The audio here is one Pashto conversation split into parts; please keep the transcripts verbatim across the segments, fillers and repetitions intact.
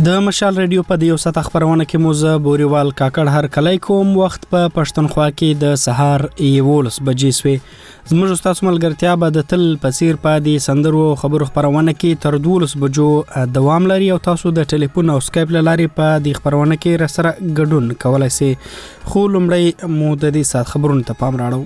د مشال رادیو په دیو سات خبرونه کې موزه بوريوال کاکړ هر کله کوم وخت په پښتونخوا کې د سهار یولس بجې سوي زموږ استاد ملګرتیا به د تل پسیر پادې سندرو خبرو خبرونه کې تر دولس بجو دوام لري او تاسو د ټلیفون او سکایپ لاري په دې خبرونه کې رسره ګډون کولای شئ خو لمړی مو د دې سات خبرونه ته پام راړو.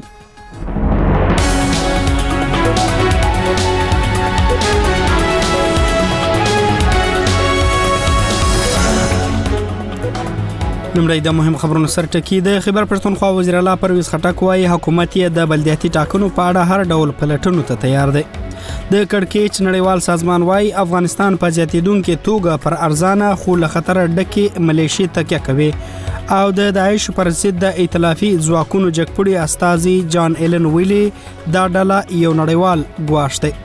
نمړی د مهم خبرونو سر ټکی د خبر پښتونخوا وزیر اعلی پرویز خټک وايي حکومت یې د بلدیاتي ټاکنو په اړه هر ډول پلټنو ته تیار دی. د کړکېچ نړیوال سازمان وايي افغانستان په زیاتیدونکو توګه پر ارزانه خو له خطر ډکه ملیشي تکیه کوي او د داعش پر ضد د ائتلافي ځواکونو جګپړي استازي جان ایلن ویلي دا ډله یو نړیوال ګواښ دی.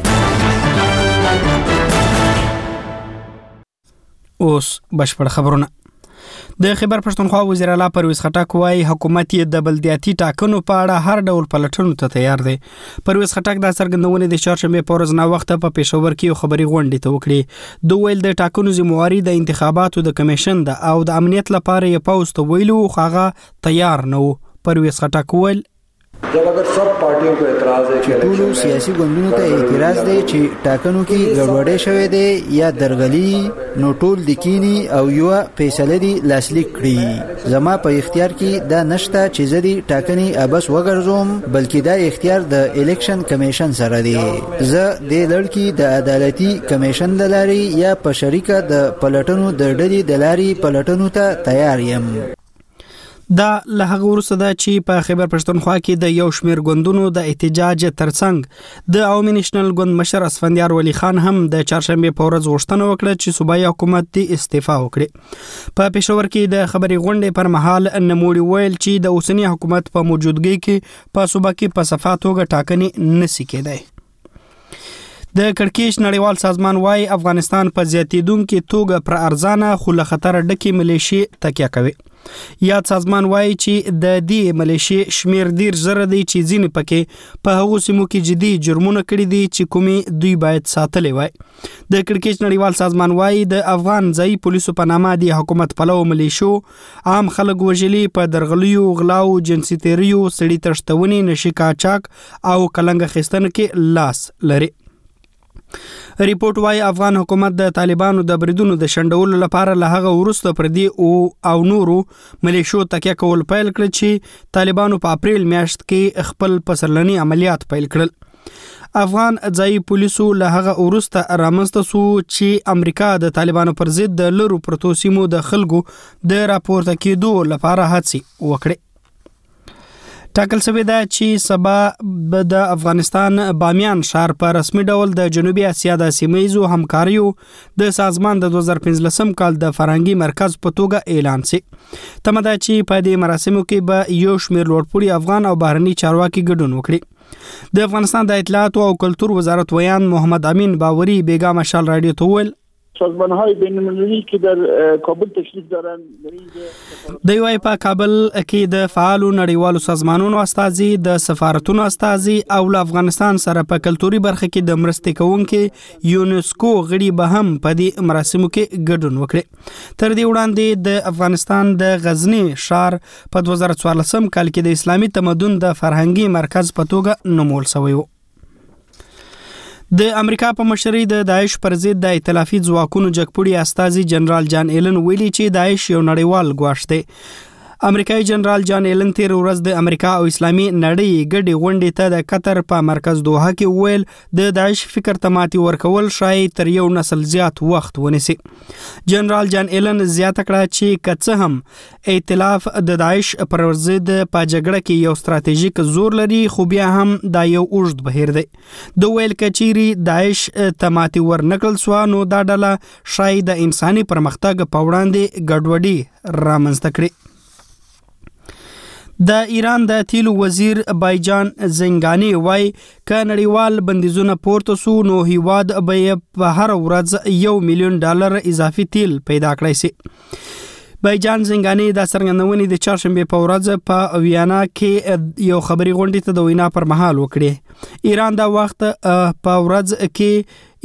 اوس بشپړ خبرونه. د خبر پښتونخوا وزیر اعلی پرویز خټک وايي حکومت یې د بلدیاتي ټاکنو په اړه هر ډول پلټنو ته تیار دی. پرویز خټک د څرګندونې د چهارشنبه په ورځ نا وخت په پېښور کې خبري غونډې ته وکړي. دوی ویل د ټاکنو ذمہواری د انتخاباتو د کمیشن ده او د امنیت لپاره یې پوسټ ویلو خو تیار نه وو. پرویز خټک ویل जब अगर सब पार्टियों को एतराज है कि ټولو سیاسي ګوندونو ته اعتراض دی چې ټاکنو کې ګډوډي شوې ده یا درغلي نو ټول د کینی او یو فیصله دی لاسلیک کړي. زما په اختیار کې دا نشته چې زه د ټاکنې ابس وګرځوم بلکې دا اختیار د الیکشن کمیشن سره دی. زه د لړکی د عدالتي کمیشن د لاري یا په شریکه د پلټنو د ډلې د لاري پلټنو ته تیار یم. دا له هغه وروسته ده چې په خیبر پښتونخوا کې د یو شمېر ګوندونو د احتجاج ترڅنګ د عوامي نېشنل ګوند مشر اسفندیار ولی خان هم د چهارشنبه په ورځ غوښتنه وکړه چې صوبایي حکومت دې استعفا وکړي. په پېښور کې د خبري غونډې پر مهال نوموړي ویل چې د اوسنی حکومت په موجودګۍ کې په صوبه کې په صفه توګه ټاکنې نشي کېدای. د کړکېچ نړیوال سازمان وايي افغانستان په زیاتیدونکو توګه پر ارزانه خو له خطر ډکه ملیشي تکیه کوي. یاد سازمان وايي چې د دې ملیشي شمیر ډیر زره دی چې ځینې پکې په هغو سیمو کې جدي جرمونه کړي دي چې کومي دوی باید ساتلې وای. د کړکېچ نړیوال سازمان وايي د افغان ځای پولیسو په نامه د حکومت پلو ملیشو عام خلک وژلي په درغلیو غلاو جنسي تیریو سړي تښتونې نشي قاچاق او کلنګ خستنه کې لاس لري. ریپورت وايي افغان حکومت د طالبانو د بریدونو د شندولو لپاره له هغه وروسته پر دې او او نورو ملیشو تکیه کول پیل کړ چې طالبانو په اپریل میاشت کې خپل پسرلنی عملیات پیل کړل. افغان ځای پولیسو له هغه وروسته رامنځته شو چې امریکا د طالبانو پر ضد د لرو پروتو سیمو د خلکو د راپورته کېدو لپاره هڅې وکړي. ټاکل شوی ده چې سبا د افغانستان بامیان ښار په رسمي ډول د جنوبي اسیا د سیمه‌ییزو همکاریو د سازمان د دوه هزار پنځلسم کال د فرهنګي مرکز په توګه اعلان شي. تمه ده چې په دې مراسمو کې به یو شمېر لوړپوړي افغان او بهرني چارواکي ګډون وکړي. د افغانستان د اطلاعات او کلتور وزارت ویان محمد امین باوري بیگا مشال رادیو ته ویل سازمان‌های بین‌المللی که در کابل تشریف دارن دوی وايي په کابل کې د فعالو نړیوالو سازمانونو استازي د سفارتونو استازي او له افغانستان سره په کلتوري برخه کې د مرستې کوونکو یونسکو غړي به هم په دې مراسمو کې ګډون وکړي. تر دې وړاندې د افغانستان د غزنی ښار په دوه هزار څوارلسم کال کې د اسلامي تمدن د فرهنګي مرکز په توګه نومول شوی و. د امریکا په مشرۍ د داعش پر ضد د ائتلافي ځواکونو جګپړي استازي جنرال جان ایلن ویلي چې داعش یو نړیوال ګواښ دی. امریکایي جنرال جان ایلن تیر ورځ د امریکا او اسلامي نړۍ ګډې غونډې ته د قطر په مرکز دوحه کې ویل د داعش فکر ته ماتې ورکول شاید تر یو نسل زیات وخت ونیسي. جنرال جان ایلن زیاته کړه چې که څه هم ائتلاف د داعش پر ضد په جګړه کې یو ستراتیژیک زور لري خو بیا هم دا یو اوږد بهیر دی. د ویل کچيري داعش ته ماتې ورنکړل سو نو دا ډله شاید د انساني پرمختګ په وړاندې ګډوډي رامنځته کړي. د ایران د تیلو وزیر بایجان زنګانی وای ک نړیوال بندیزونه پورته سو نو هیواد به په هر ورځ یو میلیون ډالر اضافي تیل پیدا کړی سي. بایجان زنګانی د څرګندونې د چهارشنبه په ورځ په ویانا کې یو خبري غونډې ته د وینا پر مهال وکړي. ایران دا وخت په ورځ کې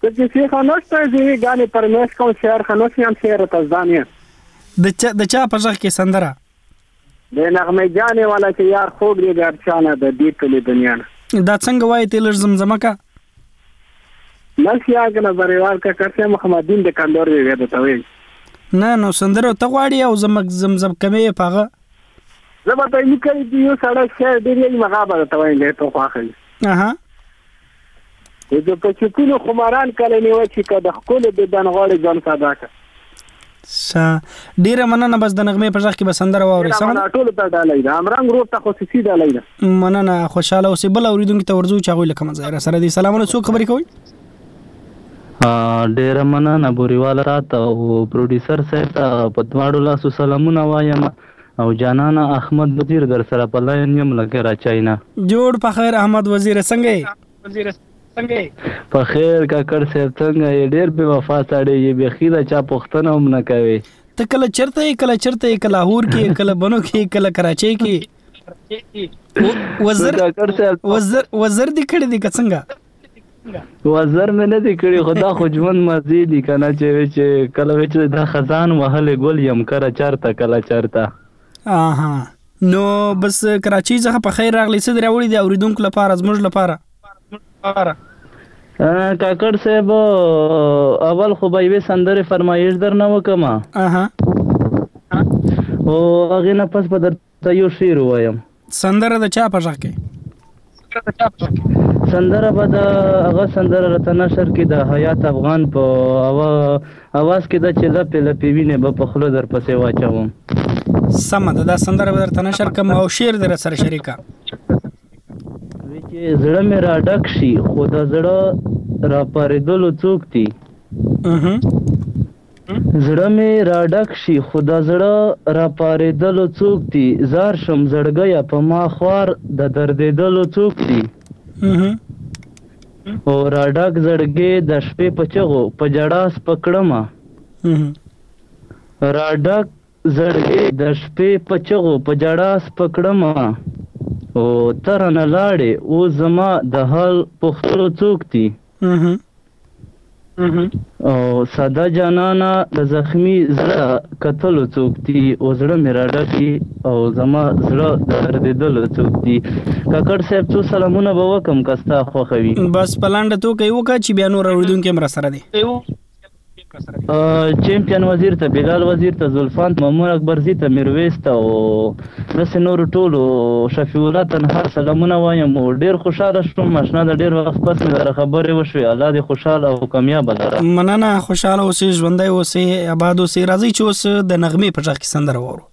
که سی خانوش ته زی غانې پرمیش کوم شهر خانوش هم شهر تزدانیه د چا د چا په ځخ کې سندره د نغمه جانې والا چې یار خوګ دی ګرچانه د دې ټولې دنیا نه دا څنګه وایي تلر زمزمه کا نشیا کنه بریوال کا کرته محمدین د کندور وی وی ته وی نه نو سندره ته غواړي او زمک زمزم کمه پاغه زما ته یې کوي دی یو سړی شهر دی یې مغابه ته وی له ته خواخلی اها د پچکونو خماران کله نیو چې کده خپل د دنغړې ځان صداقه س ډیره مننه بس د نغمه په ځخ کې بسندره ووري سم ټول ته ډالای دا امرنګ روپ ته خصوصي ډالای دا مننه خوشاله اوسې بل اوریدونکو ته ورزو چاغوي لکه مزایره سره دي سلامونه څوک خبرې کوي ا ډیر مننه بوريواله راته او پروډوسر صاحب ته پدواړو لاسو سلامونه وایم او جانانا احمد وزیر در سره په لاین یم لکه را چاینا جوړ په خیر احمد وزیر څنګه وزیر څنګه په خیر کاکړ صاحب څنګه ډیر به وفا ساړي یې بخیدا چا پښتنه هم نه کوي ته کله چرته کله چرته کله لاهور کې کله بنو کې کله کراچي کې وزیر کاکړ صاحب وزیر وزیر دې کړی دی څنګه وزیر مې نه دی کړی خدا خو ژوند مزي دي کنه چې چې کله چې دا خزان وهله ګل یم کرا چارته کله چارته اها نو بس کراچي څخه په خیر راغلی څه دراوړي دی اوریدونکو لپاره زموږ لپاره کاکړ صاحب اول خو به یې سندره فرمایش درنه وکما اها او هغه نه پس په درته یو شعر وایم سندره د چا په ځخ کې سندره به د هغه سندره رته نشر کې د حیات افغان په اواز کې د چې لپې لپې وینې به په خوله در پسې واچوم سمه ده دا سندره به درته نشر کوم او شعر در سره شریکه چې زړه مې را ډک شي خو د زړه را پارېدلو څوک دي زړه مې را ډک شي خو د زړه را پارېدلو څوک دي زار شم زړګیه په ما خوار د دردېدلو څوک دي او را ډک زړګې د شپې په چغو په جړا سپکړمه را ډک زړګې د شپې په چغو په جړا سپکړمه او تر نه لاړې او زما د حال پختلو څوک دي او ساده جانانا د زخمی زړه کتلو څوک دي او زړه مې را ډکي او زما زړه د دردېدلو څوک دي کاکړ صاحب څو سلامونه به وکم کستا خوښوي بس پلانډه تو کوي وکړه چې بیا نور اوریدونکو مر سره دي چیمپیون وزیر ته بلال وزیر ته زلفان مامون اکبرزی ته میرویس ته او داسې نور ټولو شفیع الله تنها سلامونه وایم او ډیر خوشاله شوم ماشنا د ډیر وخت پس مې سره خبرې وشوې الله دې خوشاله او کامیاب لره مننه خوشاله اوسې ژوندۍ اوسې آباد اوسې راځي چې اوس د نغمې په ځخ کې سندره وورو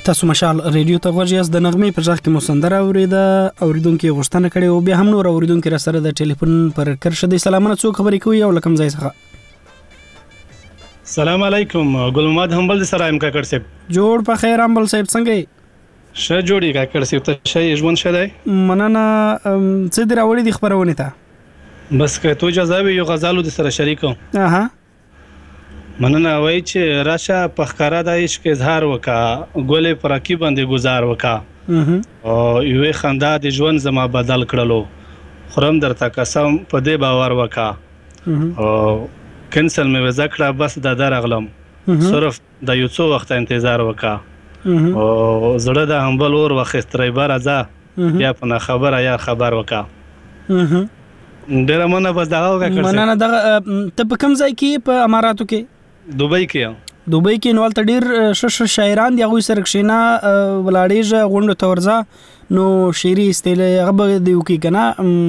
تاسو مشال ریډیو ته غوږی د نغمې په ځخ کې مسندره اوریده اوریدونکو غوښتنه کړې او بیا هم نور اوریدونکو را سره د ټلیفون پر کرشه د سلامونه څوک خبرې کوي او لکم ځای څخه. سلام علیکم ګل محمد همبل سره ام کاکړ صاحب. جوړ په خیر همبل صاحب څنګه یې؟ شه جوړی کاکړ صاحب ته شي ژوند شه دی. مننه څه دی راوړی د خبرونه ته؟ بس که تو اجازه وي یو غزالو د سره شریکو. اها مننه وای چې راشه په ښکارا د عشق اظهار وکا ګولې پر کی باندې گزار وکا او یو خندا د ژوند زما بدل کړلو خرم درته قسم په دې باور وکا او کینسل مې وځکړه بس د درغلم صرف د یو څو وخت انتظار وکا او زړه د همبل اور وخستري برازه یا په خبره یا خبر وکا. ډیره مننه بس دا وکړه. مننه د ته په کوم ځای کې په اماراتو کې؟ دوبۍ کې. دوبۍ کې نو تل ډیر شش شاعران دی غوي سره کښینا ولاړېږه غونډه تورزه نو شعري استله غبه دیو کې کنه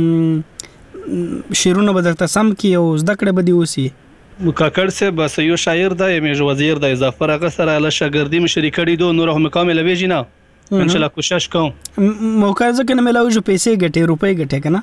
شعرونه بدرته سم کې او زده کړه بده وسی. کاکړ سے بس یو شاعر دی میج وزیر دی ظفر هغه سره له شاګردي مشري کړي دو نور هم کامل ویجینا ان شاء الله کوشش کوم. موقع ځکه نه ملاوي جو پیسې ګټې روپۍ ګټې کنه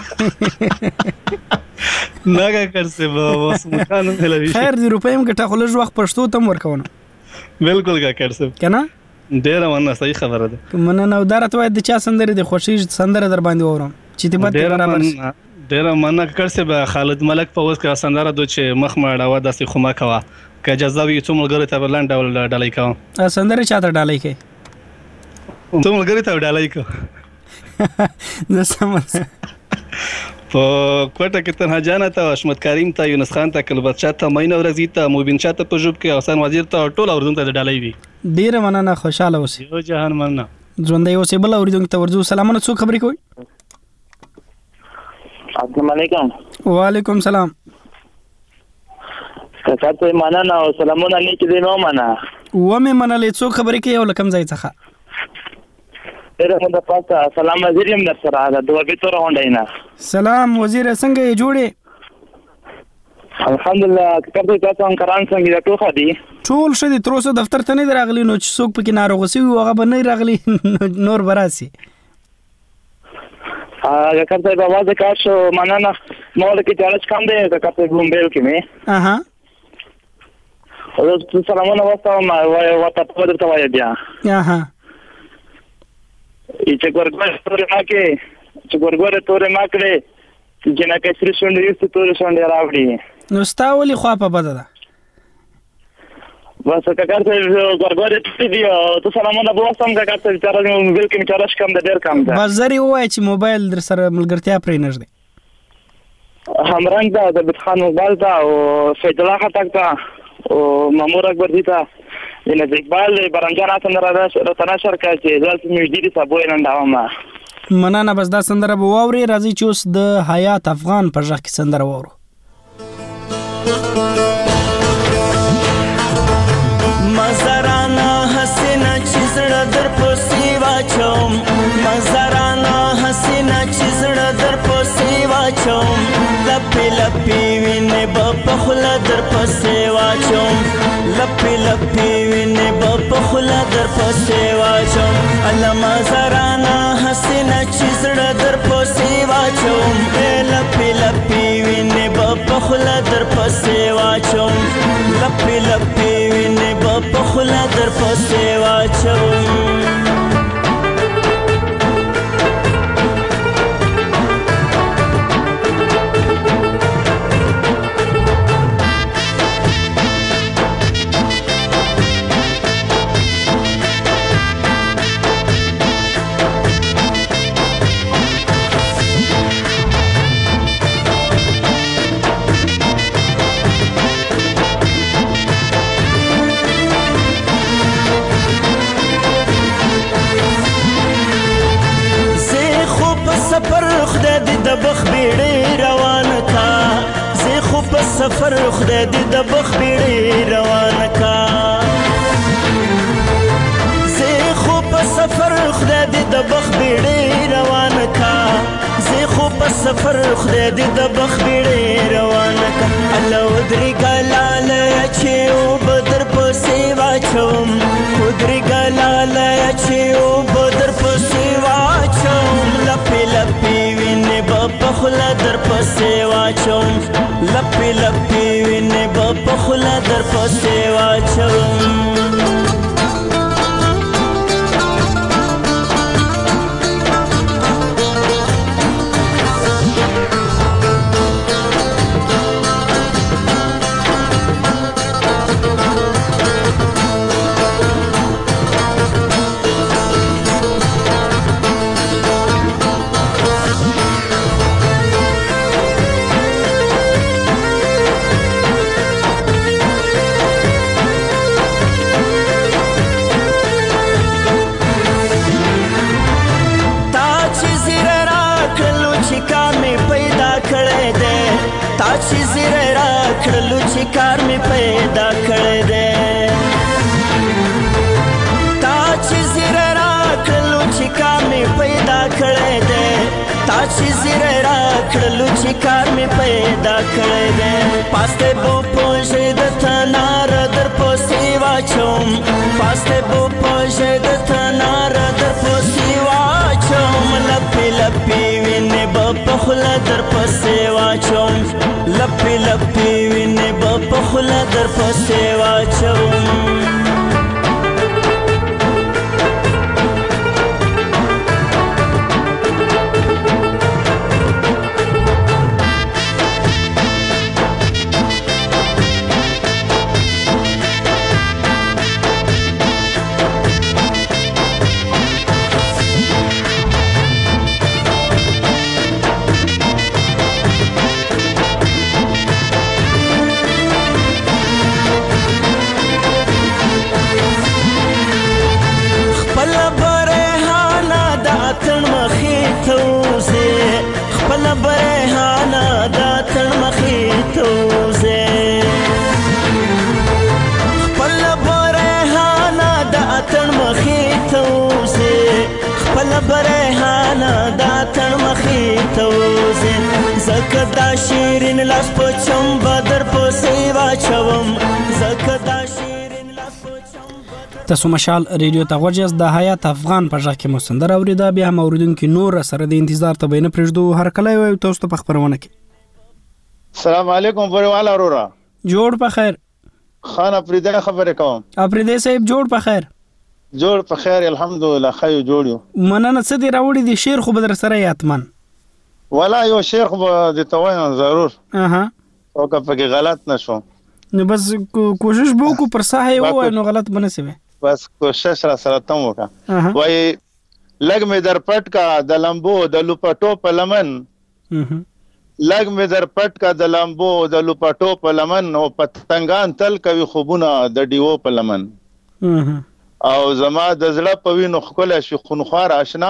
نه کاکړ سے بس مکان ملاوي خیر دی روپۍ هم ګټه خو له وخت پښتو تم ورکونه. بالکل کاکړ سے کنه ډیره مننه صحیح خبره ده. مننه او درته وای د چا سندره د خوشی سندره در باندې اورم چې ته به برابر ډیره مننه کاکړ سے خالد ملک په اوس کې سندره دوی چې مخ مړاوه داسې خما کوا که اجازه وي څومره غره ته بلند ډول ډالای کوم. سندره چاته ډالای کې څومره غره ته ډالای کو زه سمه په کوټه کې تنها جانا ته حشمت کریم ته یونس خان ته کلبت چا ته مینه ورزی ته مبین چا ته په جوب کې حسین وزیر ته ټول اوردون ته ډالای وي. ډیره مننه خوشاله اوسئ. یو جهان مننه ژوندۍ اوسئ. بل اوریدونکو ته ورځو سلامونه څوک خبرې کوي؟ السلام علیکم. وعلیکم سلام. کاکا مننه او سلامونه نیک دې نو مننه و مې منلې څوک خبرې کوي او لکم ځای څخه؟ ډیره مونږ پاتہ سلام وزیر هم در سره دا دوه به تور غونډینا. سلام وزیر څنګه یې جوړې؟ الحمدلله کتابه تاسو هم کران څنګه دا ټوخه دي ټول شه دي تر اوسه دفتر ته نه راغلی نو چې څوک پکې ناروغ سي او هغه به نه راغلی نور براسي. ا کارته په واځه کاشو مننه مول کې چارج کم دی دا کته ګومبل کې مې. اها او تاسو سلامونه واسطه ما وته په درته وای بیا. اها چې ګورګور تورې ما کې چې ګورګور تورې ما کړې چې نه کې سری شونډې یو تورې شونډې راوړي نو ستاولي خو په بده ده بس کاکړ ته ګورګور ته دی ته سلامونه بوستم کاکړ ته چې راځم موبایل کې چارج کم ده ډېر کم ده بس زری وای چې موبایل در سره ملګرتیا پرې نږدې همرنګ ده د بت خان موبایل ده او فیض الله خټک ده او مامور اکبر دي ته ان اقبال برنجان اتن راتنا شرکت چې ځل مجدي صاحب نن داومه. مننه بس دا سندره به واوري راځي چې اوس د حیات افغان پر ځخ کې سندره واورو. مزرانا حسینا چې زړه در پسې واچوم مزرانا حسینا چې زړه در پسې واچوم لپې لپې وینې به په خوله در پسې واچوم لپې لپې وینې به په خوله در پسې واچوم الله مزرانا حسینا چې زړه در پسې واچوم لپې لپې وینې به په خوله در پسې واچوم لپې لپې وینې به په خوله در پسې واچوم. سفر خدای دې د بخ بیړې روان کا زه خو په سفر خدای دې د بخ بیړې روان کا زه خو په سفر خدای دې د بخ بیړې روان کا الله ودري ګلاله چې او بدر په سیوا چوم ودري ګلاله لپی لپی وینې به په خوله در پسې واچوم چې زیره را کړلو چې کار مې پیدا کړی دی تا چې زیره را کړلو چې کار مې پیدا کړی دی تا چې زیره را کړلو چې کار مې پیدا کړی دی پاسته بو پوجې د تنار در پسې واچوم پاسته بو پوجې د تنار در پسې واچوم لپې لپې وینې به په خوله در پسې واچوم لپی لپی وینې به په خوله در پسې واچوم برهانا دا تن مخې ته وځې زکه دا شیرین لاس په چم بدر پسې واچوم زکه دا شیرین لاس په چم تاسو مشال ریډیو ته غوږ د حیات افغان په ځای کې مستندر اوریدا بیا هم اوریدونکو نور سره د انتظار ته بینه پرېږدو هر کله یو تاسو ته په خبرونه کې السلام علیکم بریواله اورورا جوړ په خیر خان افریدی خبرې کوم افریدی صاحب جوړ په خیر جوړ په خیر الحمدلله خیر جوړ یو مننه څه دی راوړي دي شعر خو بدر سره یاتمن ولا یو شعر خو د توان ضرور اها او که پکې غلط نشو نو بس کوشش به کو پر صحه وای نو غلط بنسي بس کوشش را سره تم وکا وای لګ مې در پټ کا د لمبو د لپټو په لمن لګ مې در پټ کا د لمبو د لپټو په لمن او پتنګان تل کوي خوبونه د دیو په لمن او زما د زړه په وینو خکله شي خونخوار آشنا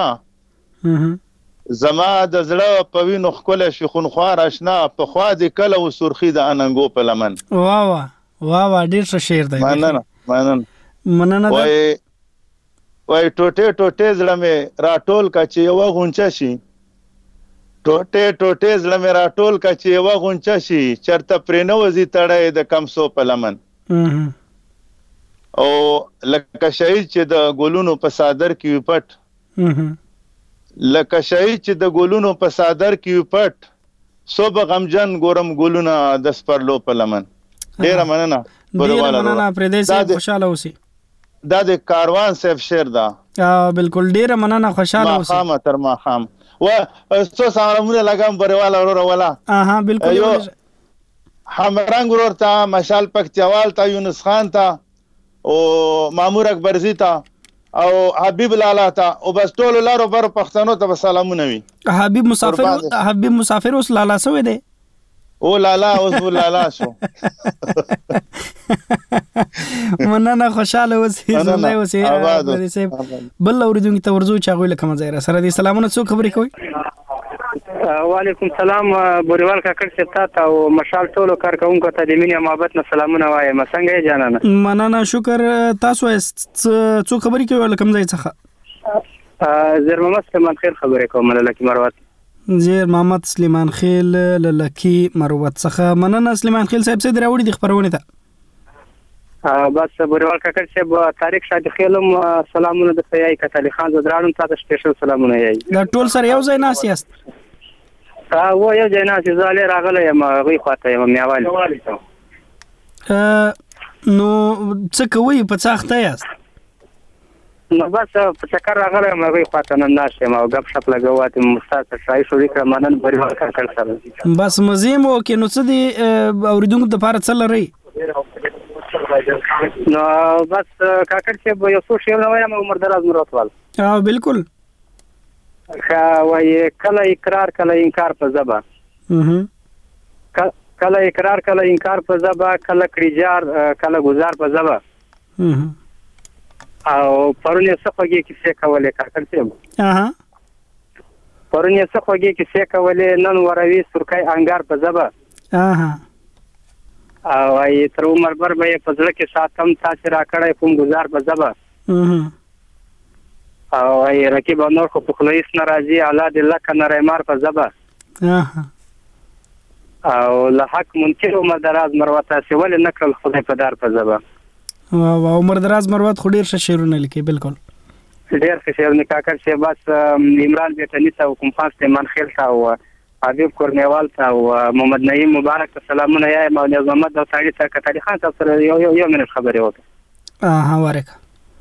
زما د زړه په وینو خکله شي خونخوار آشنا په خوا د کله و سرخی د اننګو په لمن واه واه واه واه ډیر ښه شعر دی مننه مننه مننه وای وای ټوټه ټوټه زړه مې راټول کا چې یو غونچه شي ټوټه ټوټه زړه مې راټول کا چې یو غونچه شي چرته پرنو وزي تړې د کمسو په لمن او لکه شهید چې د ګلونو په صادر کې پټ لکه شهید چې د ګلونو په صادر کې پټ صوب غمجن ګورم ګلونه د سپرلو په لمن ډیر مننه ډیر مننه پردیس خوشاله اوسئ دا د کاروان صاحب شعر دا بالکل ډیر مننه خوشاله اوسئ ما خام تر ما خام و څو سلامونه لګم بریواله ورور ولا اها بالکل همرنګ ورور ته مشال پکتیوال ته یونس خان ته او مامور اکبرزی ته او حبیب لالا ته او بس ټول لارو بر پښتنو ته سلامونه وي حبیب مسافر حبیب مسافر اوس لالا سوې دی او لالا اوس لالا شو مننه خوشاله اوسئ زنده اوسئ بل اوریدونکو ته ورزو چا غوښله کوم ځای را سره دي سلامونه څو خبرې کوي وعلیکم سلام بوریوال کاکړ ستا ته او مشال ټولو کارکونکو ته د مینې محبت نه سلامونه وایم څنګه یې جانانه مننه شکر تاسو څو خبرې کوي ولکم ځای څخه زیر محمد سلیمان خیل خبرې کوم لکه مروت زیر محمد سلیمان خیل لکه مروت څخه مننه سلیمان خیل صاحب څه دراوړي د خبرونه ته بس بوریوال کاکړ صاحب تاریخ شاد خیلم سلامونه د سیای کتلی خان زدرانم تاسو سپیشل سلامونه یې دا ټول سره یو ځای ناس یاست و یو ځای ناستې زه هلې راغلی یم هغوی خواته یم میوالي نو څه کوئ په څه اخته یاست؟ نو بس په چکر راغلی یم هغوی خواته نن ناست یم او ګپ شپ لګوو اتې مو ستا سره شاهي شروع کړه ما نن بریوال کاکړ سره بس مزې مو وکړې نو څه دې اورېدونکو دپاره څه لرئ؟ نو بس کاکړ صاحب یو څو شیونه وایم عمر دراز مراتوال او بالکل وایي کله اقرار کله انکار په ژبه کله اقرار کله انکار په ژبه کله کړیجار کله گزار په ژبه او پرون یې څه خوږې کیسې کولې کاکړ صاحب پرون یې څه خوږې کیسې کولې نن وروي سرکۍ انګار په ژبه او وایي تر عمر بر به یې په زړه کې ساتم تاسې راکړی کوم گزار په ژبه او وایي رقیب او نور خو په خوله هېڅ نه راځي الله دې لکه نری مار په ژبه او له حق منکر عمر دراز مروت تاسې ولې نه کړل خدای په دار په ژبه عمر دراز مروت خو ډېر ښه شعرونه لیکي بالکل ډېر ښه شعرونه کاکړ صاحب بس عمران بیټني ته حکم خان سلیمان خیل ته او حبیب کورنیوال ته او محمد نعیم مبارک ته سلامونه یایم او نیاز محمد دوستاړي ته کتاري خان صاحب سره یو یو منټ خبرې وکړه ها وارکه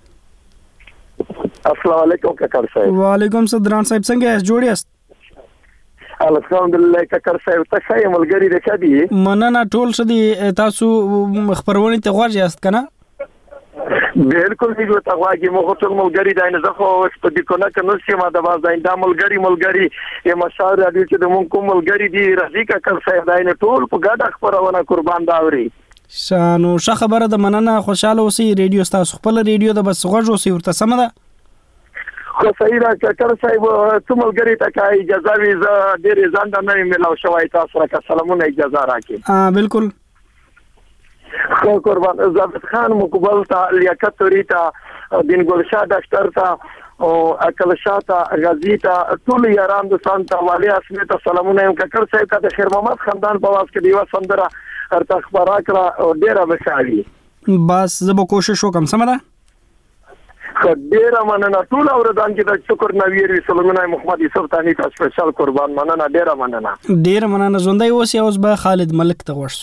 السلام علیکم کاکړ صاحب وعلیکم السلام صاحب څنګه یاست جوړ یاست الحمدلله کاکړ صاحب ته ښه یم ملګري د ښه دي مننه ټول ښه دي تاسو خپرونې ته غوږ یاست که نه بالکل موږ ته غواړي موږ ټول ملګري دا نه زه خو په دې کونه کې نو سیمه د باز دا ملګري ملګري یم مشاور راډیو چې د مونږ کوم ملګري دي راځي کاکړ صاحب دا نه ټول په ګډه خبرونه قربان داوري شانو ښه خبره ده مننه خوشاله اوسئ ریډیو ستاسو خپل ریډیو ده بس غوږ اوسئ ورته سمه ده خو صحیح ده کاکړ صاحب څو ملګري ته که اجازه وي زه ډېرې ځنډه نه یم میلاو شوی تاسو سره که سلامونه اجازه راکړي بالکل خو قربان ضابط خان مقبل ته لیاقت توري ته دین ګلشاه ډاکټر ته او اکل شاه ته غازی ته ټول یاران دوستان ته والي اسمه ته سلامونه یم کاکړ صاحب ته خیر محمد خاندان په واس کې دیوا سندره ارته خبره کړه او ډیره بشالي بس زه به کوشش وکم سم ده ډیره مننه ټول اوردان کې د شکر نویر سلامونه محمد یوسف تانی ته سپیشل قربان مننه ډیره مننه ډیره مننه ژوندۍ اوسئ اوس به خالد ملک ته ورسو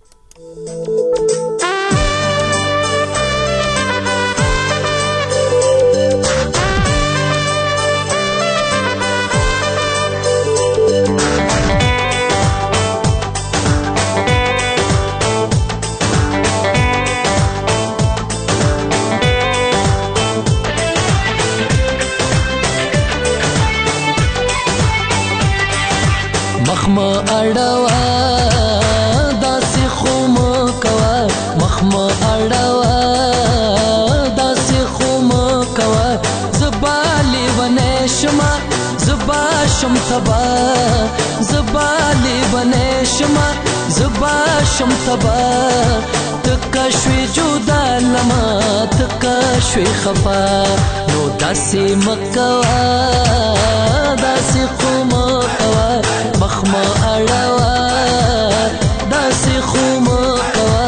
مخما اړوا داسې خو مو کوه مخما اړوا داسې خو مو کوه زبا لیونی شمه زبا شم تبا زبا لیونی شمه زبا شم تبا تکه شوی جدا لما تکه شوی خفا نو داسې مکوه داسې خو مو کوه مخما اړوا داسې خو مو کوه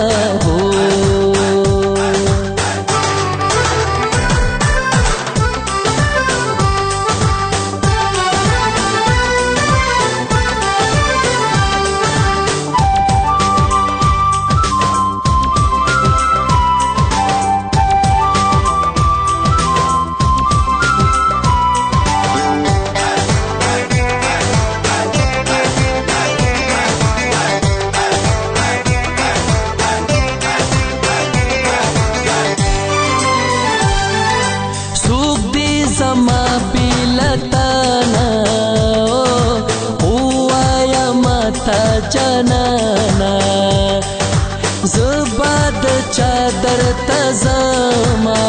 جانانا زباد چادر تزما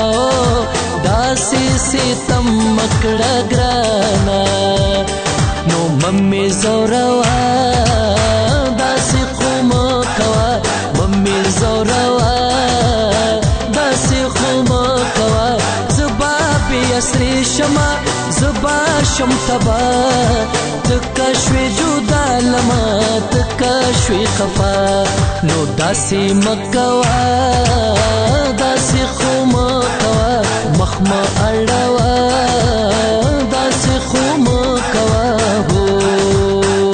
داسی ستم مکڑا گرانا نو ممی زوروا داسی خوم کوا ممی زوروا داسی خوم کوا زبا بی اسری شما زبا شم تبا تکشوی جدا لما تکشوی خفا نو داسی مکوا داسی خو مکوا مخما اړوا داسی خو مکوا هو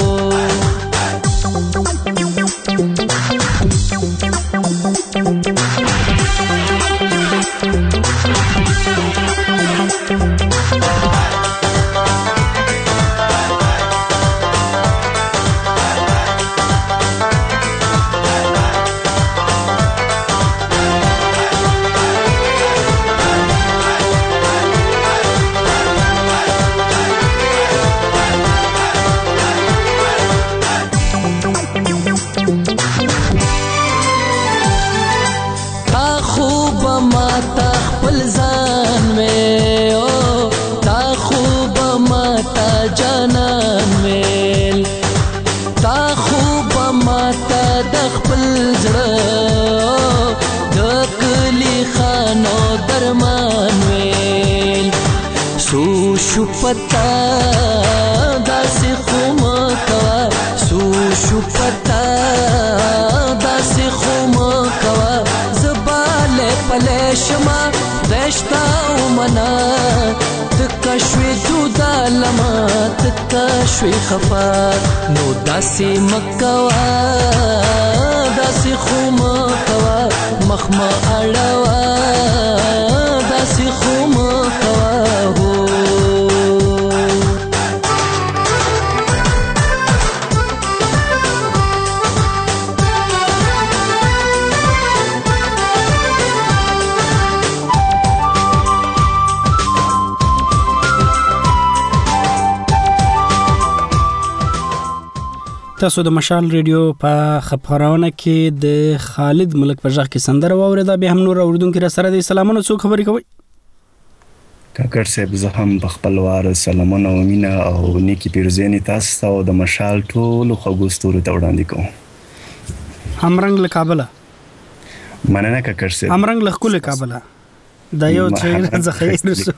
خپل زړه د کلی خانو درمان ویل سو شو پتا داسې خو مکوا سو شو پتا داسې خو مکوا زباله پله شما دشتا ومنا تکا شوی جدا لما تکا شوی خفا نو داسې مکوا داسې خو مکوا مخما اړوا داسې خو مکوا هو تاسو د مشال ریډیو په خبرونه کې د خالد ملک په ځخ کې سندره واوریده به هم نور اوردونکو را سره د سلامونو څو خبرې کوي کاکر صاحب زه هم په خپل وار سلامونه او مینا او نیکی پیرزینی تاسو او د مشال ټول خوږو ستوري ته وړاندې کوم همرنګ له کابل مننه کاکر صاحب همرنګ له کول کابل دا یو څه ځخې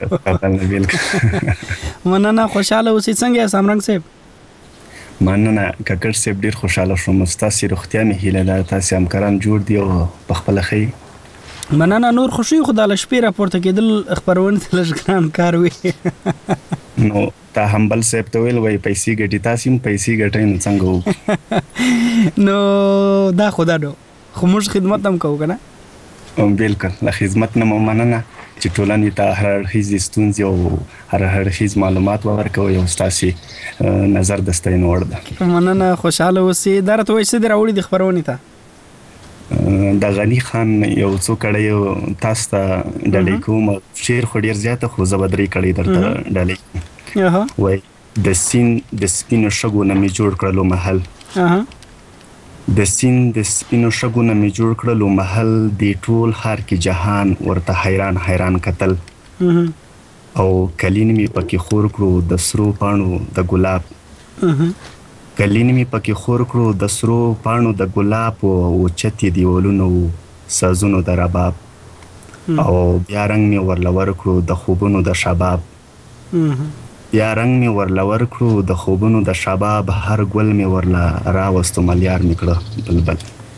مننه خوشاله اوسې څنګه یې همرنګ صاحب مننه کاکر صاحب ډیر خوشاله شوم تاسو روغتیا مې هیله ده تاسو همکاران جوړ دی او په خپل خي مننه نور خوشي خدای شپې راپورته کېدل خبرونه لږ کار وي نو تا همبل صاحب ته ویل وای پیسې ګټي تاسو هم پیسې ګټئ نو څنګه وو نو دا خدا دو خو موږ خدمت هم کوو کنه بالکل لا خدمت نه مننه چې ټولنې ته هر هیڅ ستونزې او هر هر هیڅ معلومات ورکوي او تاسو نظر دستاین ورده مننه خوشاله اوسې درته وایي چې دراوړي د خبرونه ته د غنی خان یو څو کړي تاسو ته ډلې کوم شیر خو ډیر زیاته خو زبدري کړي درته ډلې وای د سین د سپینو شګو نه می جوړ کړلو محل د سین د سپینو شګو نه می جوړ کړلو محل دی ټول هر کې جهان ورته حیران حیران قتل او کلین می پکې خور کړو د سرو پانو د ګلاب کلین می پکې خور کړو د سرو پانو د ګلاب او چتي دیولونو سازونو د رباب او بیا رنگ می ورلور کړو د خوبونو د شباب بیا رنگ می ورلور کړو د خوبونو د شباب هر ګل می ورلا راوستو ملیار میکړه بلبل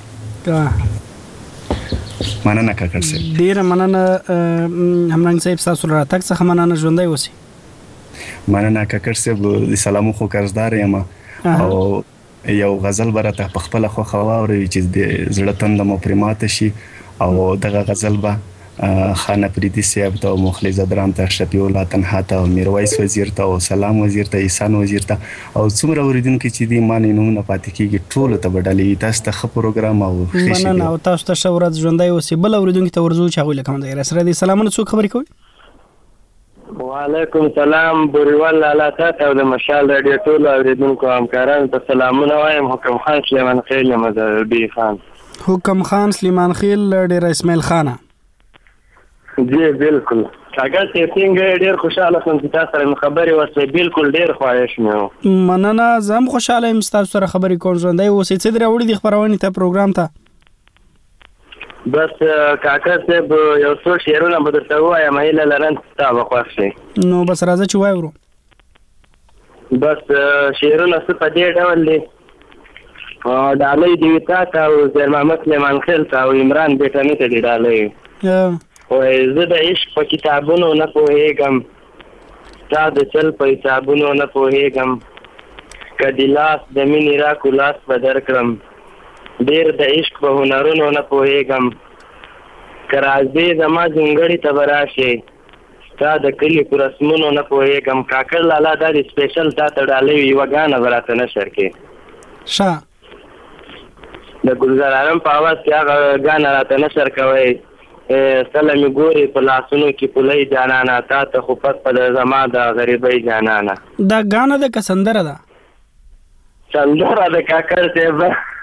مننه کاکر صاحب ډیر مننه همرنګ صاحب تاسو راتګ څخه مننه ژوندۍ اوسئ مننه کاکر صاحب د سلامو خو قرضدار یم او یو غزل برته په خپل خو خواوري چې د زړه تند مو پرماته شي او دغه غزل به خانه پریدي صاحب ته مخلص درام ته شفیع الله تنها ته میرویس وزیر ته او سلام وزیر ته احسان وزیر ته او څومره اوریدونکو چې دی معنی نومونه پاتې کیږي ټول ته بدلې تاسو ته خپ پروګرام او مننه او تاسو ته شورت ژوندۍ اوسې بل اوریدونکو ته ورزو چې هغه لکه مده سره دي سلامونه څو خبرې کوي وعلیکم سلام بوریوال لاله تاسو د مشال رادیو ټول اوریدونکو همکارانو ته سلامونه وایم حکم خان سلیمان خیل مدربی خان حکم خان سلیمان خیل ډیر اسماعیل خان جی بالکل اگر څنګه ډیر خوشاله شوم چې تاسو سره خبرې وسه بالکل ډیر خواهش مې مننه زم خوشاله یم تاسو سره خبرې کوم ژوندۍ اوسې چې دراوړي د خبرونه ته پروګرام ته بس کاکا صاحب یو څو شعرونه به درته وایم هیله لرم تا به خوښ شي نو بس راځه چې وایو بس شعرونه څه په دې ډول دي ډالۍ دی تا ته او زیر محمد سلیمان خیل ته او عمران بیټاني ته دی ډالۍ وای زه د عشق په کتابونو نه پوهېږم ستا د چل په حسابونو نه پوهېږم که د لاس د مینې راکو لاس به درکړم ډېر د عشق په هنرونو نه پوهېږم که راځې زما ځونګړي ته به راشې ستا د کلي په رسمونو نه پوهېږم کاکړ لالا دا د سپیشل تا ته ډالۍ یوه ګانه به راته نشر کې ښه د ګلزار عالم په اواز کې هغه ګانه راته نشر کوئ سله مې ګورې په لاسونو کې پولۍ جانانه تا ته خو پس په زما د غریبۍ جانانه دا ګانه ده که سندره ده سندره ده کاکړ صاحب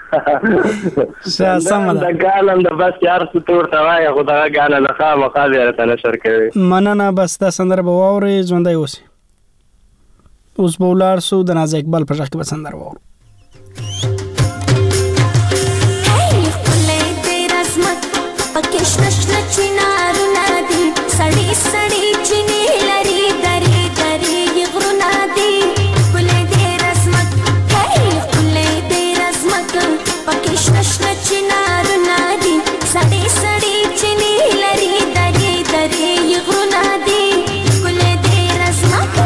سمه ده ګانم د بس یار څه تور ته وایه خو دغه ګانه د خامخا بیا راته نشر کوي مننه بس دا سندره به واورئ ژوندی اوسئ اوس به ولاړ سو د نازک اقبال په غږ کې به سندره واورو نشنه چنارونه دي سړې سړې چینې لري درې درې غرونه دي ښکلې دې رزمکه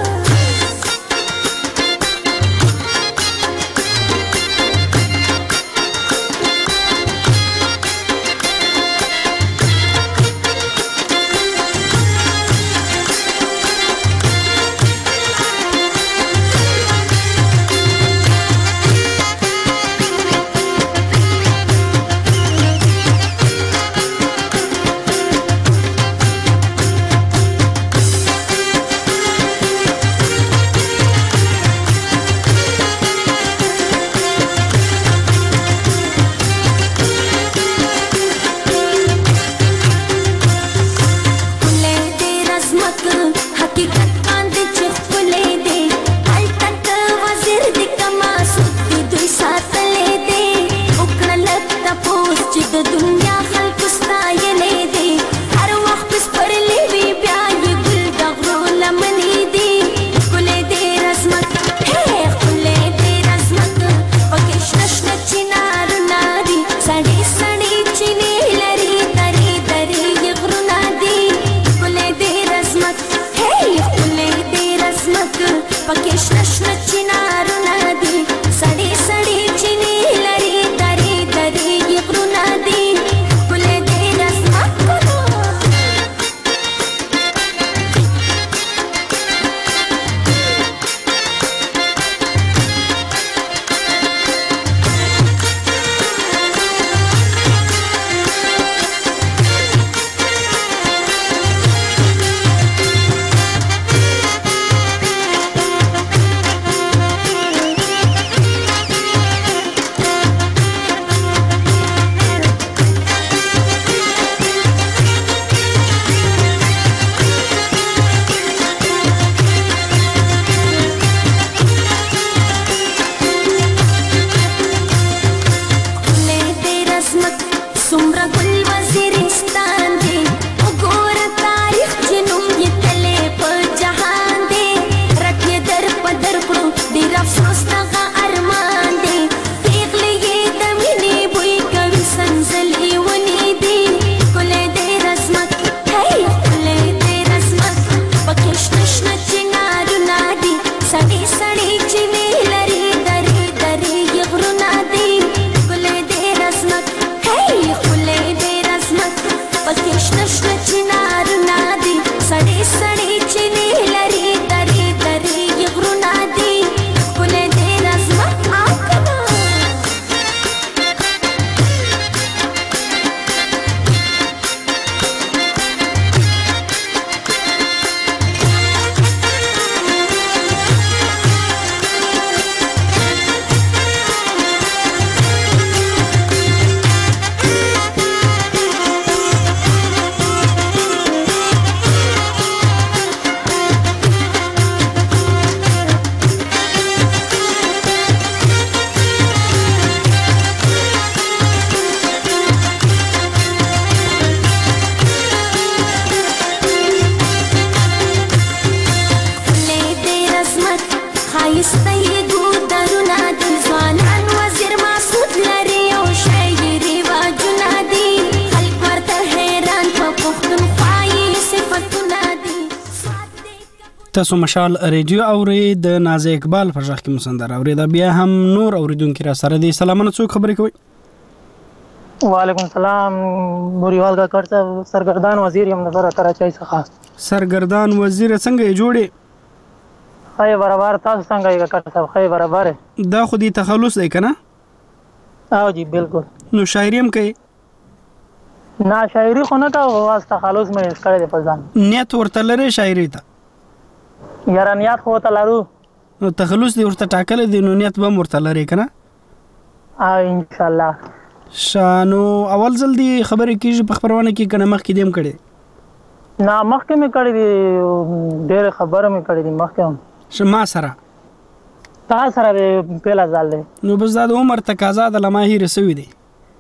تاسو مشال ریډیو اوري د نازي اقبال پر ځخ کې مسندر اوري دا بیا هم نور اوریدونکو را سره دي سلامونه څوک خبرې کوي وعلیکم السلام موريوال کا کړه سرګردان وزیر یم نظر کراچۍ څخه سرګردان وزیر څنګه جوړې خای برابر تاسو څنګه یې کړه خای برابر دا خو دي تخلص دی کنه او جی بالکل نو شاعری هم کوي نه شاعری خو نه کا واسطه خلاص مې کړې په ځان نیت ورته لري شاعری ته یاره نیت خو ته لرو نو تخلص دی ورته ټاکل دی نو نیت به ورته لري کنه ا ان شاء الله شانو اول ځل دی خبرې کیږي په خبرونه کې کنه مخ کې دیم کړي نه مخ کې مې کړې دي ډېر خبره مې کړې دي مخ کې شما سره تا سره په ځل دی نو بس دا عمر تقاضا د لماهی رسوي دی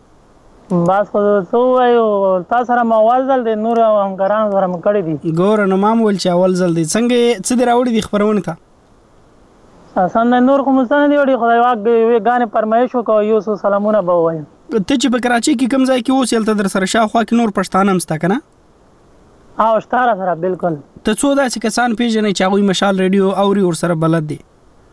بس خو څو وایو تا سره ما اول ځل دی نور همکاران سره مې کړې دي ګور نو مام ول چې اول ځل دی څنګه څه دی راوړي دي خبرونه ته سند نور خو مستند دی وړي خدای واک وی غانې فرمایش وکړو یو څو سلامونه به وایم. ته چې په کراچي کې کوم ځای کې اوس یلته در سره شاوخوا کې نور پښتانه هم ستا کنه؟ او شتاره سره بالکل. ته څو داسې کسان پیژنې چې هغوی مشال ریډیو اوري ورسره بلد دي؟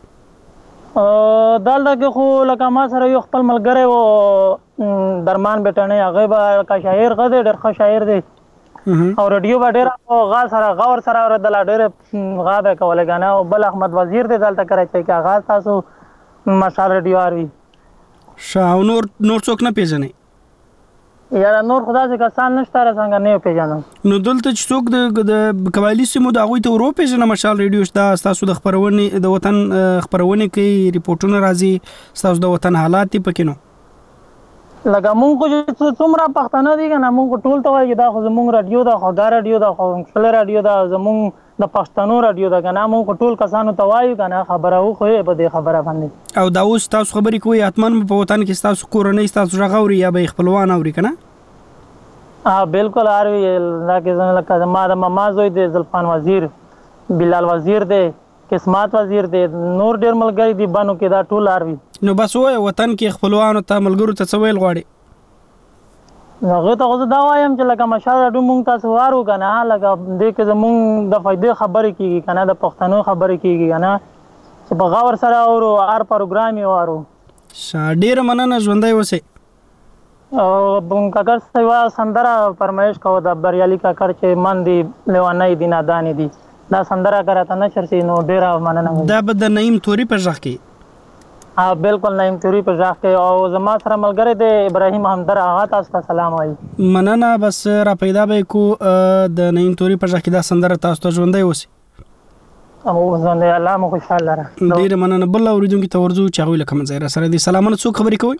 دلته کې خو لکه ما سره یو خپل ملګری و درمان بیټنۍ هغه به لکه شاعر غه دی ډېر ښه شاعر دی او ریډیو به ډېره غا سره غور سره اورېدله ډېرې غا به کولی که نه او بل احمد وزیر دی دلته کراچۍ کې هغه ستاسو مشال ریډیو اروي. ښه او نور نور څوک نه پیژنئ؟ یاره نور خو داسې کسان نشته را څنګه نه یې پیژنم. نو دلته چې څوک د قبایلي سیمو د هغوی ته ور وپېژنه مشال ریډیو شته ستاسو د خپرونې د وطن خپرونې کوي ریپورټونه راځي ستاسو د وطن حالات دي پکې نو لکه مونږ خو چې څومره پښتانه دي که نه مونږ خو ټول ته وایي چې دا خو زمونږ راډیو ده خوږه راډیو ده خوږ راډیو ده زمونږ د پښتنو راډیو ده که نه مونږ خو ټول کسانو ته وایو که نه خبره وښیو په دې خبره باندې. او دا اوس تاسو خبرې کوئ حتما په وطن کې ستاسو کورنۍ ستاسو غږ اوري یا به یې خپلوان اوري که نه؟ ها بالکل اروي دا کې لکه ما د ماما زوی دی زلفان وزیر بلال وزیر دی قسمت وزیر دی نور ډېر ملګري دي بانو کې دا ټول اروي. نو بس وایه وطن کې خپلوانو ته ملګرو ته څه ویل غواړې؟ هغې ته خو زه دا وایم چې لکه مشال راډیو مونږ تاسو وارو که نه لکه دې کې زمونږ د فایدې خبرې کېږي که نه د پښتنو خبرې کېږي که نه چې په غور سره اورو هر پروګرام یې وارو. ښه ډېره مننه ژوندی اوسئ. او کاکر صاحب سندره فرمایش کوو د بریالي کاکر چې من دي لیونی دي نادانې دي دا سندره که راته نشر شي نو ډېره مننه. دا به د نعیم توري په غږ کې؟ ها بالکل نعیم توري په غږ کې او زما سره ملګری دی ابراهیم همدر هغه تاسو ته سلام وایي. مننه بس را پیدا به کو د نعیم توري په غږ کې دا سندره تاسو ته ژوندی اوسي. او ژوندی الله مو خوشحاله لره. ډېره مننه. بل اورېدونکي ته ورځو چې هغوی له کوم ځای را سره دي. سلامونه څوک خبرې کوئ؟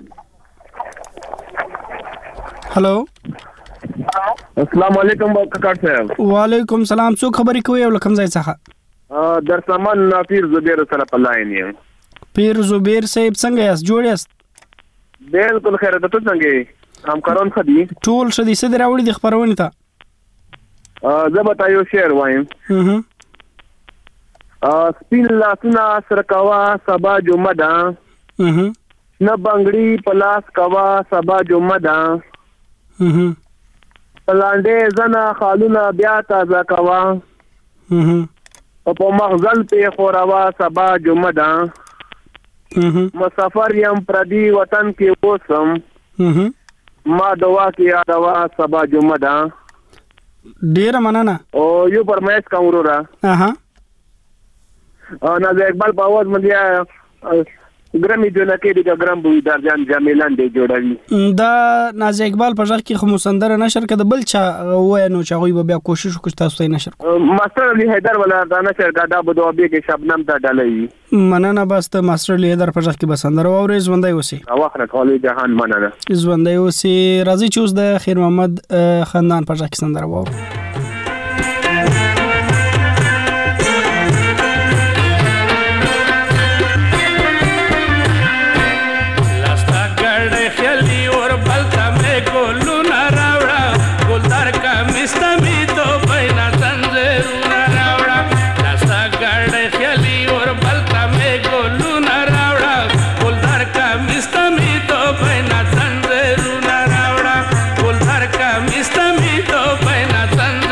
هلو السلام علیکم کاکر صاحب. وعلیکم سلام. څوک خبرې کوئ او له کوم ځای څخه؟ در سامان نافیر زبیر سره په لاین یم. پیر زبیر صاحب څنګه یاست جوړ یاست؟ بالکل خیر ته څنګه یې همکاران ښه دي؟ ټول ښه دي. څه دې راوړي دي خپرونې ته؟ زه به تا یو شعر وایم. سپین لاسونه سره کوه سبا جمعه ده نه بنګړي په لاس کوه سبا جمعه ده پلاندې زنه خالونه بیا تازه کوه او په مغزل پې خوروه سبا جمعه ده مسافر یم پردي وطن کې اوسم ما دعا کې یادوه سبا جمعه ده. ډېره مننه. او یو فرمایش کوم وروره نازي اقبال په اواز باندې ګرامي جوړه کې د ګرام بوی درجان جامیلان دی جوړوي. دا نازي اقبال په ځخ کې خو مسندره نشر کده بل چا وای نو چې غوي بیا کوشش وکړ تاسو ته نشر. ماستر علي حیدر ولا دا نشر دا بده به کې شبنم ته ډالې. مننه بس ته ماستر علي حیدر په ځخ کې بسندره او ژوندۍ اوسي. واخره کولې جهان مننه. ژوندۍ اوسي. راځي چې اوس د خیر محمد خاندان په ځخ کې سندره وو. Mista mi to paina tan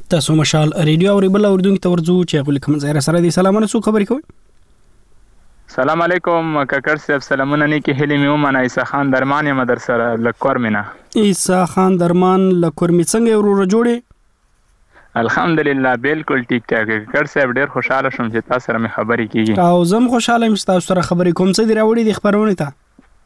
تاسو مشال ریډیو او بل اوردونکو ته ورځو چې غوښ کوم ځای سره دي سلامونه سو خبرې کوي. سلام علیکم ککر صاحب سلامونه نه کې هلي مې ومنه عیسی خان درمان یم در سره لکور مینا. عیسی خان درمان لکور می څنګه ورور جوړې؟ الحمدلله بالکل ټیک ټاک. ککر صاحب ډیر خوشاله شوم چې تاسو سره مې خبرې کیږي. او زم خوشاله یم چې تاسو سره خبرې کوم. څه دی راوړي د خبرونه ته؟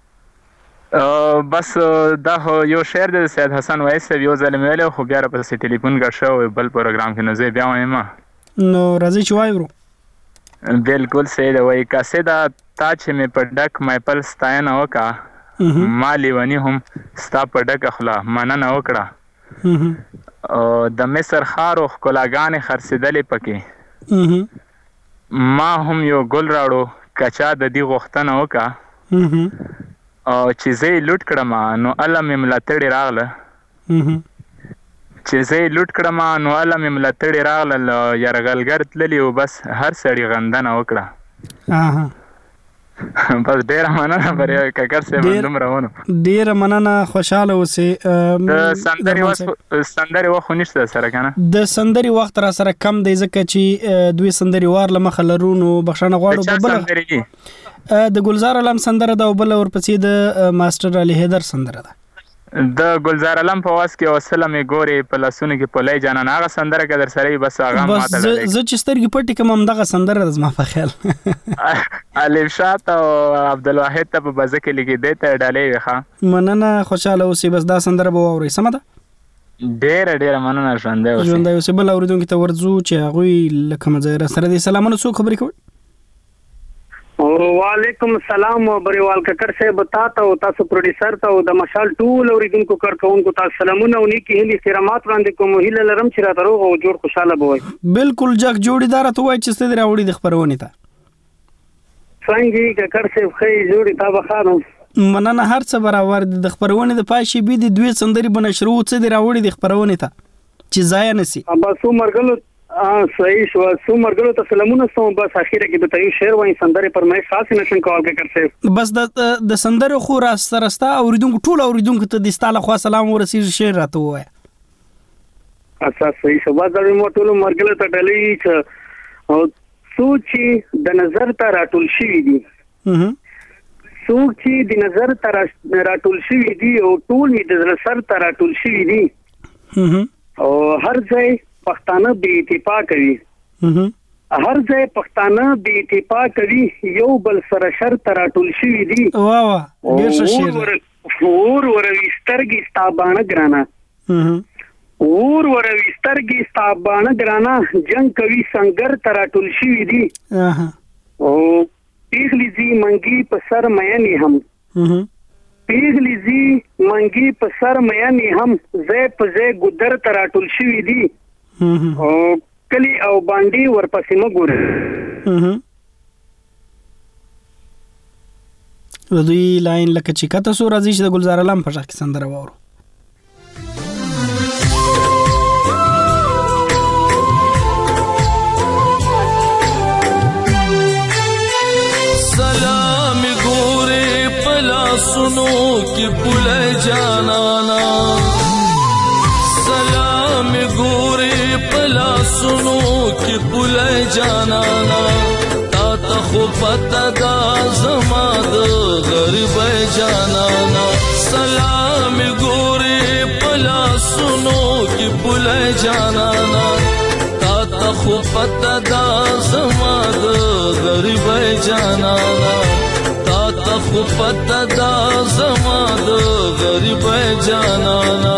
بس دا یو شعر د سید حسن وایس یو ځل ویلو خو بیا په ټلیفون غږ شو بل پروګرام کې نو زه بیا وایم. نو راځي چې وایو. بالکل سید وای کاسه دا تا چې مې په ډک مې پل ستاینه وکا مالی ونی هم ستا په ډک اخلا مننه وکړه او د مصر خارو کلاګانې خرڅېدلې پکې ما هم یو ګل راړو کچا د دې غوښتنه وکا او چې زه لوټ کړم نو الله مې ملاتړی راغله چې زه لوټ کړم نو الله مې ملاتړی راغله یرغلګر تللی او بس هر سړی غندنه وکړه. اها بس ډیر مننه بری ککر سه بندم راونو. ډیر مننه خوشاله اوسې. د سندري وخت سندري وخت نشته سره کنه. د سندري وخت را سره کم دی ځکه چې دوی سندري وار لمخه لرونو بخښنه غواړو. بل د ګلزار علم سندره دا او بل ورپسې د ماستر علي حیدر سندره ده. د ګلزار علم په واس کې وسله مې ګوري په لاسونو کې په لای جانان هغه سندره کې در سره بس هغه ماته ده. بس زه چې سترګې پټې کوم هم دغه سندره زما په خیال الف شات او عبدالواحد ته په بازه کې لګي دی ته ډالې وخه. مننه خوشاله اوسې. بس دا سندره به واوري سم ده. ډېر ډېر مننه ژوندۍ اوسې. ژوندۍ اوسې. بل اوریدونکو ته ورځو چې هغوی لکه مزه سره دي سلامونه سو خبرې کوي. وعلیکم السلام بریوال ککر صاحب تاسو او تاسو پروډوسر ته او د مشال ټول اوریدونکو کارکونکو تاسو سلامونه او نیکی هلي خیرمات وړاندې کوم. هیله لرم چې راته روغ او جوړ خوشاله بوي. بالکل جګ جوړیدار ته وای چې ستې راوړي د خبرونه ته. څنګه ککر صاحب خې جوړی تا بخانو. مننه هر څه برابر د خبرونه د پاشي بي د دوی سندري بنشرو څه دی راوړي د خبرونه ته چې ځای نسی. ابا سو مرګلو اه صحیح شو. سو مرګلو ته سلامونه سو. بس اخیره کې د تایو شعر وای سندره پر مې خاص نشم کول کې کرسه. بس د د سندره خو را سرستا اوریدونکو ټول اوریدونکو ته د ستاله خو سلام ورسې شعر راته وای. اچھا صحیح شو. بس د مو ټول مرګلو ته ډلې چې او سوچي د نظر ته راټول شي دي. سوچي د نظر ته راټول شي دي او ټول د سر ته راټول شي دي. او هر ځای پښتانه بې اتفاق کوي. هر ځای پښتانه بې اتفاق کوي یو بل سره شرط راټول شوي دي. وا وا ډېر ښه شعر. اور وروي سترګې ستا باڼه ګرانه اور وروي سترګې ستا باڼه ګرانه جنګ کوي سنگر ته راټول شوي دي. او پیغلې ځي منګي په سر مینې هم پیغلې ځي منګي په سر مینې هم ځای په ځای ګودر ته راټول شوي دي. او کلی او باندې ورپسې مګور. دوی لاین لکه چې کته سو راځي چې د ګلزار علم په ځای کې سندره وورو. سلام ګورې پلا سنو کې پوله جانانا سلام ګورې پلا سنو کې پوله جانانا تا ته خو پته دا زما د غریب جانانا سلام ګورې پلا سنو کې پوله جانانا تا ته خو پته دا زما د غریب جانانا تا ته خو پته دا زما د غریب جانانا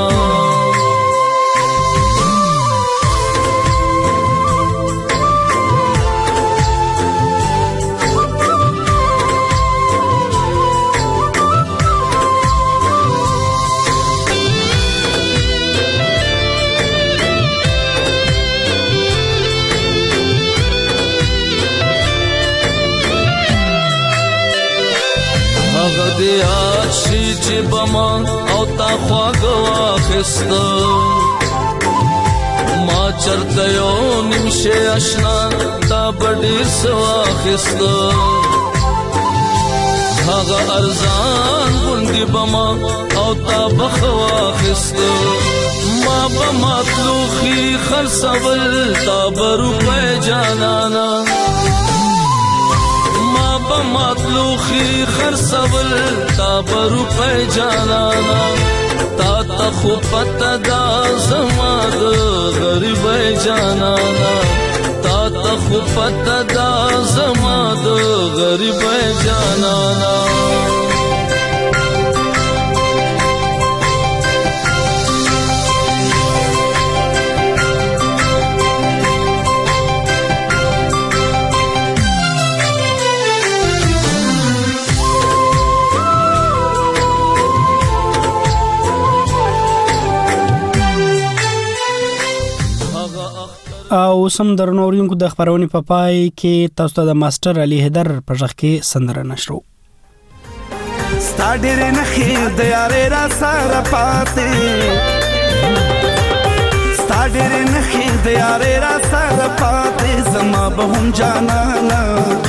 د یاد شي چې بمان او تا خواږه واخسته ما چرته یو نیمشه اشنا تا به ډېر څه واخسته هغه ارزان غوندې بما او تا بخوا خست ما بمطلوخي خرڅول تا بروپه جانانا ما بمطلوخي خرڅول تا بروپه جانانا تا تا خو پته دا زما د غریب جانانا تا تا خو پته دا زما د غریب جانانا او سم درنورینکو د خبرونې په پای کې تاسو ته د ماستر علي حیدر په ځخ کې سندره نشرو ستا ډېرې نښې د یارې را سره پاتې ستا ډېرې نښې د یارې را سره پاتې زما به هم جانانه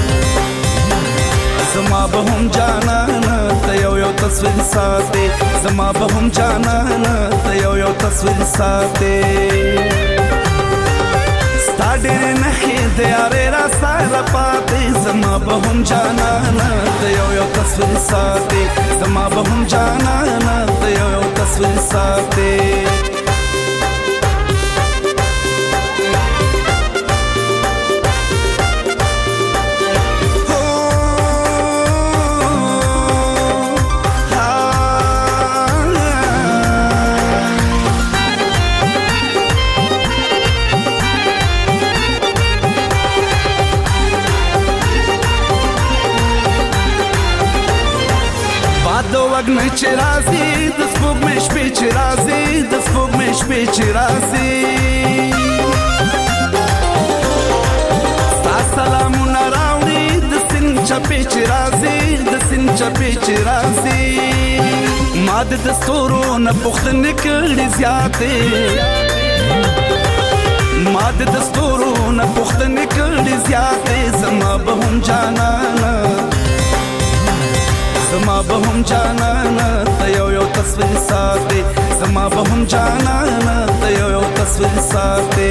زما به هم جانانه ته یو یو تصویر ساتې زما به هم جانانه ته یو یو تصویر ساتې ستا ډېرې نښې د یارې را سره پاتې زما به هم جانانه ته یو یو تصویر ساتې زما به هم جانانه ته یو یو تصویر ساتې وګنه چې راځي د سپوږمۍ شپې چې راځي د سپوږمۍ شپې چې راځي ستا سلامونه راوړي د سیند چپې چې راځي د سیند چپې چې راځي ما د ستورو نه پوښتنې کړې زیاتې ما د ستورو نه پوښتنې کړې زیاتې زما به هم جانانه زما به هم جانانه ته یو یو تصویر ساتې زما به هم جانانه ته یو یو تصویر ساتې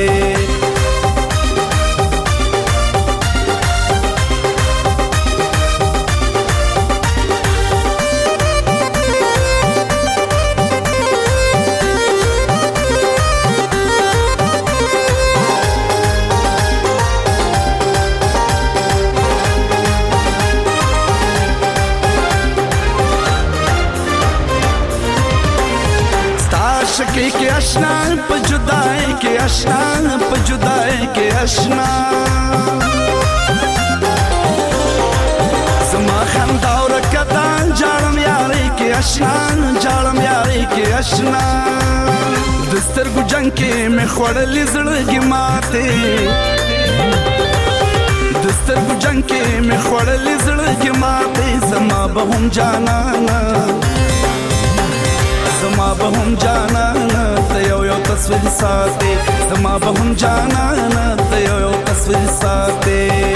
شکی کې آشنا په جدای کې آشنا په جدای کې آشنا زما خندا او رکدا جاړم یاري کې آشنا جاړم یاري کې آشنا دسترګو جنگ کې مې خوړلې زړګي ماته دسترګو جنگ کې مې خوړلې زړګي ماته زما به هم جانانه زما به هم جانانه ته یو یو تصویر ساتې زما به هم جانانه ته یو یو تصویر ساتې